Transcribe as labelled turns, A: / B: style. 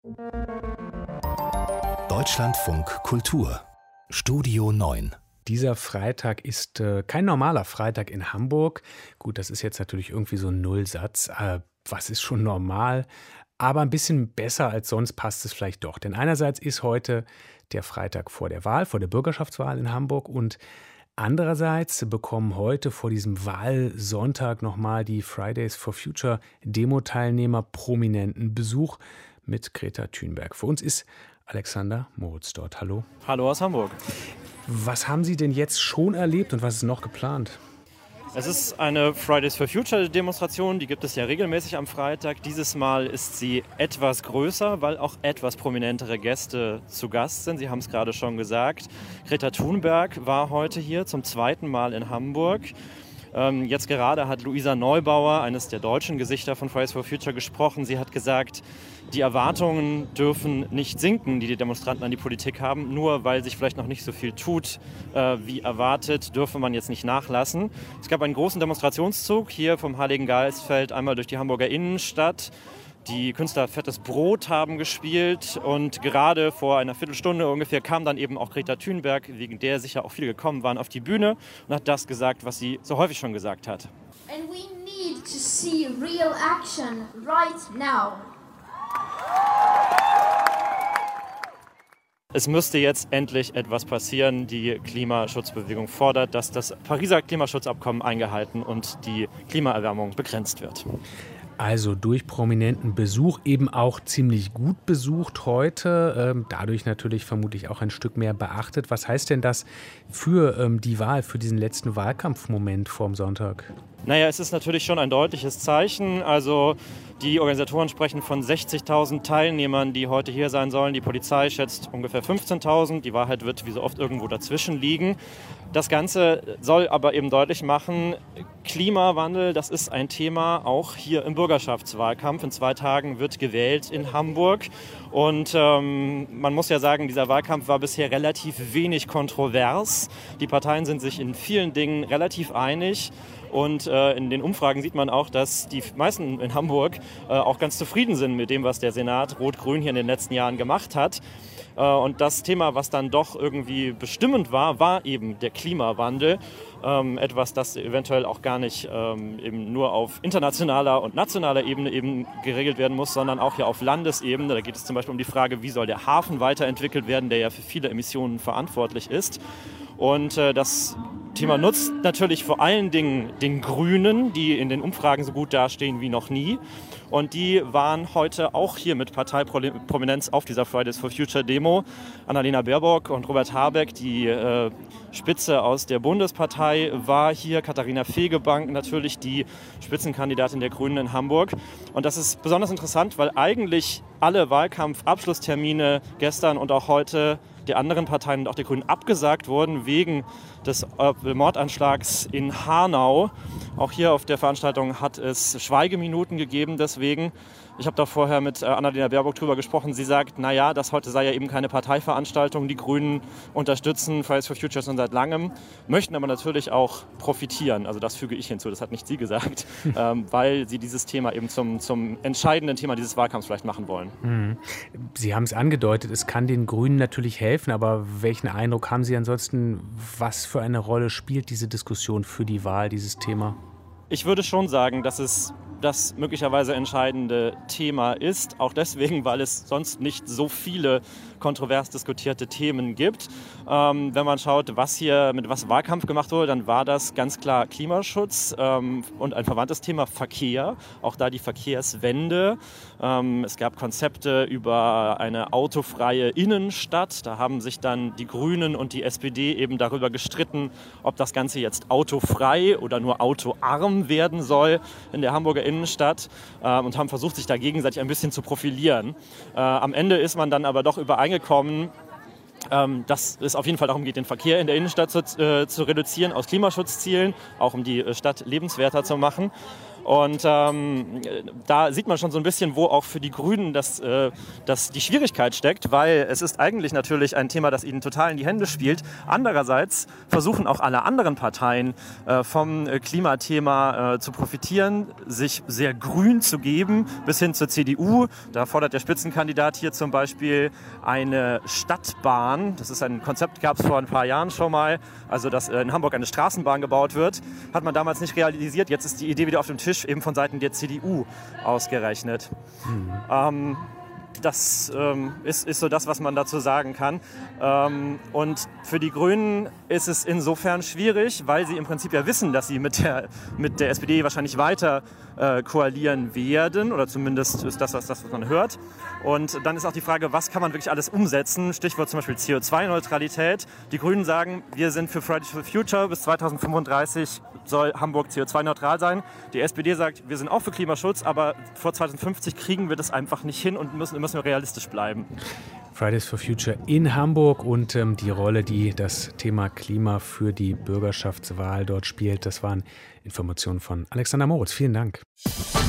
A: Deutschlandfunk Kultur Studio 9.
B: Dieser Freitag ist kein normaler Freitag in Hamburg. Gut, das ist jetzt natürlich irgendwie so ein Nullsatz. Was ist schon normal? Aber ein bisschen besser als sonst passt es vielleicht doch. Denn einerseits ist heute der Freitag vor der Wahl, vor der Bürgerschaftswahl in Hamburg. Und andererseits bekommen heute vor diesem Wahlsonntag nochmal die Fridays for Future Demo-Teilnehmer prominenten Besuch mit Greta Thunberg. Für uns ist Alexander Moritz dort. Hallo.
C: Hallo aus Hamburg.
B: Was haben Sie denn jetzt schon erlebt und was ist noch geplant?
C: Es ist eine Fridays for Future Demonstration, die gibt es ja regelmäßig am Freitag. Dieses Mal ist sie etwas größer, weil auch etwas prominentere Gäste zu Gast sind. Sie haben es gerade schon gesagt. Greta Thunberg war heute hier zum zweiten Mal in Hamburg. Jetzt gerade hat Luisa Neubauer, eines der deutschen Gesichter von Fridays for Future, gesprochen. Sie hat gesagt, die Erwartungen dürfen nicht sinken, die die Demonstranten an die Politik haben. Nur weil sich vielleicht noch nicht so viel tut, wie erwartet, dürfe man jetzt nicht nachlassen. Es gab einen großen Demonstrationszug hier vom Heiligen Geistfeld einmal durch die Hamburger Innenstadt. Die Künstler Fettes Brot haben gespielt und gerade vor einer Viertelstunde ungefähr kam dann eben auch Greta Thunberg, wegen der sicher auch viele gekommen waren, auf die Bühne und hat das gesagt, was sie so häufig schon gesagt hat.
D: And we need to see real action right now.
C: Es müsste jetzt endlich etwas passieren. Die Klimaschutzbewegung fordert, dass das Pariser Klimaschutzabkommen eingehalten und die Klimaerwärmung begrenzt wird.
B: Also durch prominenten Besuch, eben auch ziemlich gut besucht heute, dadurch natürlich vermutlich auch ein Stück mehr beachtet. Was heißt denn das für die Wahl, für diesen letzten Wahlkampfmoment vorm Sonntag?
C: Naja, es ist natürlich schon ein deutliches Zeichen. Also die Organisatoren sprechen von 60.000 Teilnehmern, die heute hier sein sollen. Die Polizei schätzt ungefähr 15.000. Die Wahrheit wird wie so oft irgendwo dazwischen liegen. Das Ganze soll aber eben deutlich machen, Klimawandel, das ist ein Thema auch hier im Bürgerschaftswahlkampf. In 2 Tagen wird gewählt in Hamburg. Und man muss ja sagen, dieser Wahlkampf war bisher relativ wenig kontrovers. Die Parteien sind sich in vielen Dingen relativ einig. Und in den Umfragen sieht man auch, dass die meisten in Hamburg auch ganz zufrieden sind mit dem, was der Senat Rot-Grün hier in den letzten Jahren gemacht hat. Und das Thema, was dann doch irgendwie bestimmend war, war eben der Klimawandel. Etwas, das eventuell auch gar nicht eben nur auf internationaler und nationaler Ebene eben geregelt werden muss, sondern auch hier auf Landesebene. Da geht es zum Beispiel um die Frage, wie soll der Hafen weiterentwickelt werden, der ja für viele Emissionen verantwortlich ist. Und das Thema nutzt natürlich vor allen Dingen den Grünen, die in den Umfragen so gut dastehen wie noch nie. Und die waren heute auch hier mit Parteiprominenz auf dieser Fridays for Future Demo. Annalena Baerbock und Robert Habeck, die Spitze aus der Bundespartei, war hier. Katharina Fegebank, natürlich die Spitzenkandidatin der Grünen in Hamburg. Und das ist besonders interessant, weil eigentlich alle Wahlkampfabschlusstermine gestern und auch heute der anderen Parteien und auch der Grünen abgesagt wurden wegen des Mordanschlags in Hanau. Auch hier auf der Veranstaltung hat es Schweigeminuten gegeben deswegen. Ich habe da vorher mit Annalena Baerbock drüber gesprochen. Sie sagt, naja, das heute sei ja eben keine Parteiveranstaltung. Die Grünen unterstützen Fridays for Future schon seit langem, möchten aber natürlich auch profitieren. Also das füge ich hinzu, das hat nicht sie gesagt, weil sie dieses Thema eben zum entscheidenden Thema dieses Wahlkampfs vielleicht machen wollen.
B: Sie haben es angedeutet, es kann den Grünen natürlich helfen, aber welchen Eindruck haben Sie ansonsten, was für eine Rolle spielt diese Diskussion für die Wahl, dieses Thema?
C: Ich würde schon sagen, dass es das möglicherweise entscheidende Thema ist, auch deswegen, weil es sonst nicht so viele kontrovers diskutierte Themen gibt. Wenn man schaut, mit was Wahlkampf gemacht wurde, dann war das ganz klar Klimaschutz und ein verwandtes Thema Verkehr, auch da die Verkehrswende. Es gab Konzepte über eine autofreie Innenstadt. Da haben sich dann die Grünen und die SPD eben darüber gestritten, ob das Ganze jetzt autofrei oder nur autoarm werden soll in der Hamburger Innenstadt und haben versucht, sich da gegenseitig ein bisschen zu profilieren. Am Ende ist man dann aber doch übereingekommen, dass es auf jeden Fall darum geht, den Verkehr in der Innenstadt zu reduzieren aus Klimaschutzzielen, auch um die Stadt lebenswerter zu machen. Und da sieht man schon so ein bisschen, wo auch für die Grünen dass die Schwierigkeit steckt, weil es ist eigentlich natürlich ein Thema, das ihnen total in die Hände spielt. Andererseits versuchen auch alle anderen Parteien vom Klimathema zu profitieren, sich sehr grün zu geben, bis hin zur CDU. Da fordert der Spitzenkandidat hier zum Beispiel eine Stadtbahn. Das ist ein Konzept, gab es vor ein paar Jahren schon mal. Also, dass in Hamburg eine Straßenbahn gebaut wird. Hat man damals nicht realisiert. Jetzt ist die Idee wieder auf dem Tisch, eben von Seiten der CDU ausgerechnet. Das ist so das, was man dazu sagen kann. Und für die Grünen ist es insofern schwierig, weil sie im Prinzip ja wissen, dass sie mit der SPD wahrscheinlich weiter koalieren werden. Oder zumindest ist das, was man hört. Und dann ist auch die Frage, was kann man wirklich alles umsetzen? Stichwort zum Beispiel CO2-Neutralität. Die Grünen sagen, wir sind für Fridays for Future. Bis 2035 soll Hamburg CO2-neutral sein. Die SPD sagt, wir sind auch für Klimaschutz, aber vor 2050 kriegen wir das einfach nicht hin und müssen wir realistisch bleiben.
B: Fridays for Future in Hamburg und die Rolle, die das Thema Klima für die Bürgerschaftswahl dort spielt, das waren Informationen von Alexander Moritz. Vielen Dank.